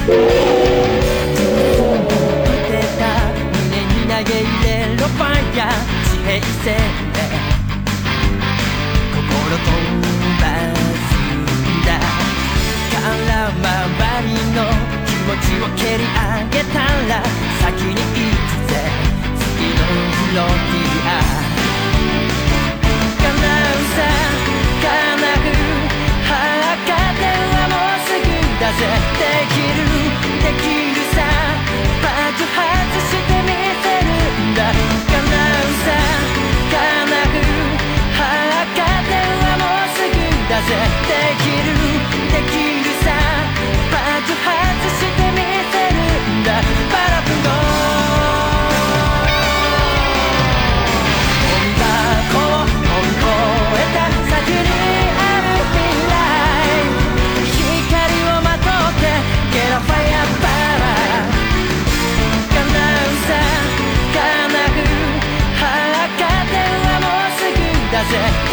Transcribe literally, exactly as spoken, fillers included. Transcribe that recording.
投げ入れろファイヤー地平線で心飛ばすんだ空回りの気持ちを蹴り上げたら先に行くぜ次のフロンティア叶うさ叶う赤点はもうすぐだぜできるできるさ爆発してみせる叶うさ叶う赤点はもうすぐだぜできるできるさ爆発してみせるんだバラプゴゴミ箱を乗り越えた先にある未来光をまとってゲラファイアバラ叶うさ叶う赤点はもうすぐだぜ